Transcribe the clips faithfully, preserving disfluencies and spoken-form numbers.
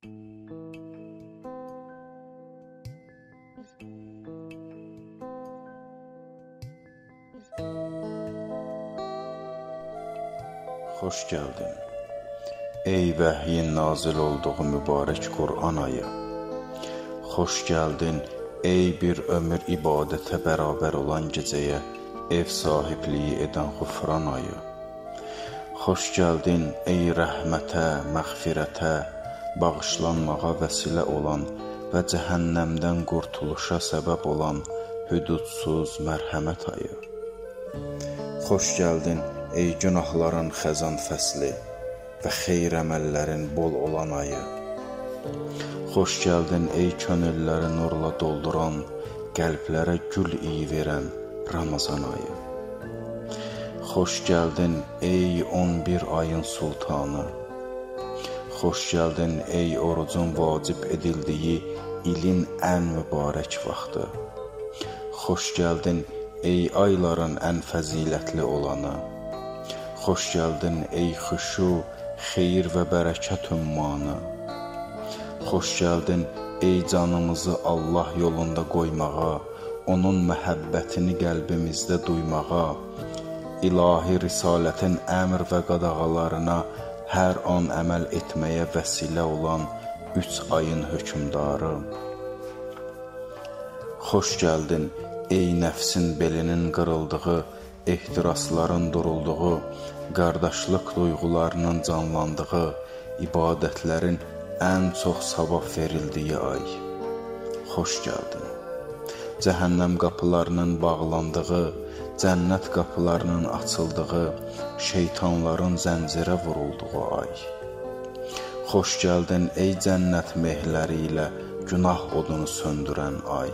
Xoş gəldin, ey vəhyin nazil olduğu mübarək Qur'an ayı. Xoş gəldin, ey bir ömür ibadətə bərabər olan gecəyə ev sahibliyi edən Ğufran ayı. Xoş gəldin, ey rəhmətə, məğfirətə, bağışlanmağa vəsilə olan və cəhənnəmdən qurtuluşa səbəb olan hüdudsuz mərhəmət ayı. Xoş gəldin, ey günahların xəzan fəsli və xeyir əməllərin bol olan ayı. Xoş gəldin, ey könülləri nurla dolduran, qəlblərə gül iyi verən Ramazan ayı. Xoş gəldin, ey on bir ayın sultanı. Xoş gəldin, ey orucun vacib edildiyi ilin ən mübarək vaxtı. Xoş gəldin, ey ayların ən fəzilətli olanı. Xoş gəldin, ey xuşu, xeyir və bərəkət ümmanı. Xoş gəldin, ey canımızı Allah yolunda qoymağa, onun məhəbbətini qəlbimizdə duymağa, ilahi risalətin əmr və qadağalarına hər an əməl etməyə vəsilə olan üç ayın hökmdarı. Xoş gəldin, ey nəfsin belinin qırıldığı, ehtirasların durulduğu, qardaşlıq duyğularının canlandığı, ibadətlərin ən çox savab verildiyi ay. Xoş gəldin. Cəhənnəm qapılarının bağlandığı, cənnət qapılarının açıldığı, şeytanların zəncirə vurulduğu ay. Xoş gəldin, ey cənnət mehləri ilə günah odunu söndürən ay.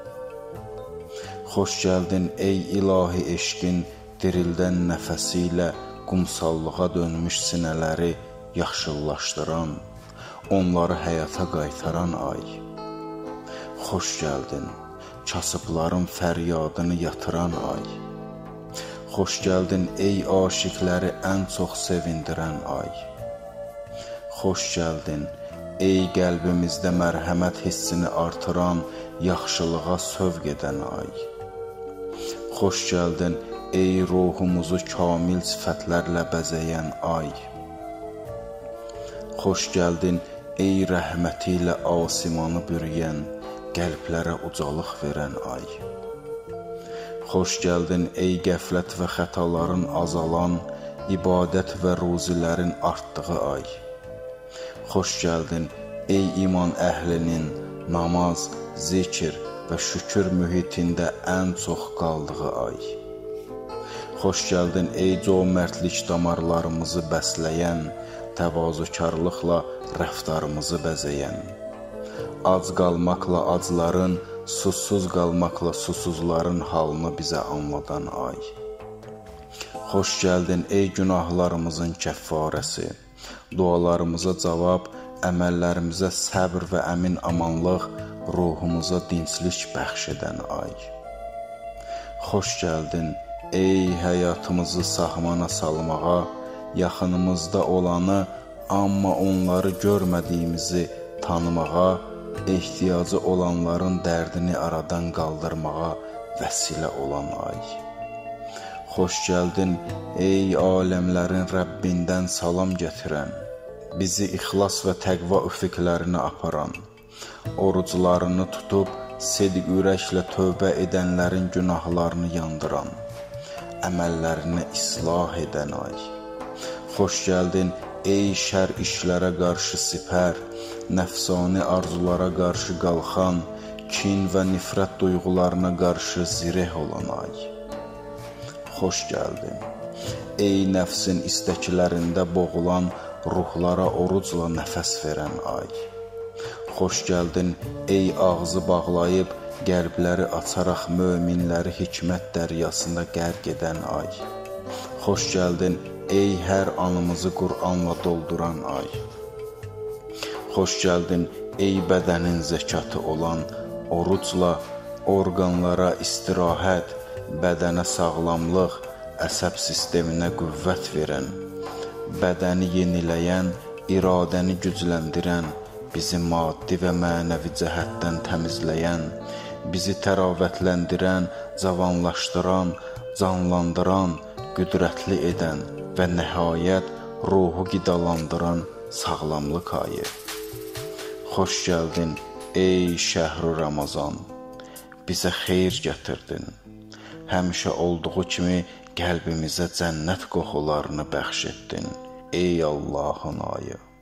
Xoş gəldin, ey ilahi eşqin dirildən nəfəsi ilə qumsallığa dönmüş sinələri yaxşıllaşdıran, onları həyata qaytaran ay. Xoş gəldin, kasıbların fəryadını yatıran ay. Xoş gəldin, ey aşiqləri ən çox sevindirən ay. Xoş gəldin, ey qəlbimizdə mərhəmət hissini artıran, yaxşılığa sövq edən ay. Xoş gəldin, ey ruhumuzu kamil sifətlərlə bəzəyən ay. Xoş gəldin, ey rəhməti ilə asimanı bürüyən, qəlblərə ucalıq verən ay. Xoş gəldin, ey qəflət və xətaların azalan, ibadət və ruzilərin artdığı ay. Xoş gəldin, ey iman əhlinin namaz, zikr və şükür mühitində ən çox qaldığı ay. Xoş gəldin, ey cömertlik damarlarımızı bəsləyən, təvazökarlıqla rəftarımızı bəzəyən, ac qalmaqla acların, susuz qalmaqla susuzların halını bizə anladan ay. Xoş gəldin, ey günahlarımızın kəffarəsi, dualarımıza cavab, əməllərimizə səbr və əmin amanlıq, ruhumuza dinclik bəxş edən ay. Xoş gəldin, ey həyatımızı sahmana salmağa, yaxınımızda olanı, amma onları görmədiyimizi tanımağa, ehtiyacı olanların dərdini aradan qaldırmağa vəsilə olan ay. Xoş gəldin, ey aləmlərin Rəbbindən salam gətirən, bizi ixlas və təqva üfüqlərinə aparan, oruclarını tutub, sediq ürəklə tövbə edənlərin günahlarını yandıran, əməllərini islah edən ay. Xoş gəldin, ey şər işlərə qarşı sipər, nəfsani arzulara qarşı qalxan, kin və nifrət duyğularına qarşı zireh olan ay. Xoş gəldin, ey nəfsin istəklərində boğulan, ruhlara orucla nəfəs verən ay. Xoş gəldin, ey ağzı bağlayıb, qəlbləri açaraq möminləri hikmət dəryasında qərq edən ay. Xoş gəldin, ey hər anımızı Qur'anla dolduran ay. Xoş gəldin, ey bədənin zəkatı olan, orucla orqanlara istirahət, bədənə sağlamlıq, əsəb sisteminə qüvvət verən, bədəni yeniləyən, iradəni gücləndirən, bizi maddi və mənəvi cəhətdən təmizləyən, bizi təravətləndirən, cavanlaşdıran, canlandıran, qüdrətli edən və nəhayət ruhu qidalandıran sağlamlıq ayı. Xoş gəldin ey şəhru Ramazan, bizə xeyir gətirdin. Həmişə olduğu kimi qəlbimizə cənnət qoxularını bəxş etdin, ey Allahın ayı.